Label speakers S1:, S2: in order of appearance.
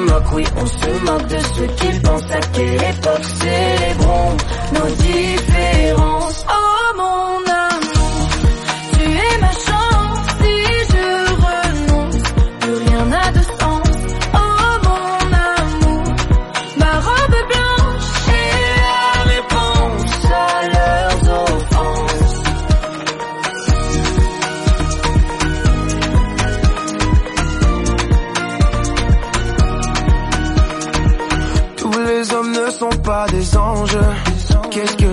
S1: moque, oui on se moque de ceux qui pensent à quelle époque. Célébrons nos différences. Oh mon amour, tu es ma chance. Si je renonce, plus rien n'a de sens. Oh mon amour, ma robe blanche est la réponse à leurs offenses.
S2: Tous les hommes ne sont pas des anges. Qu'est-ce que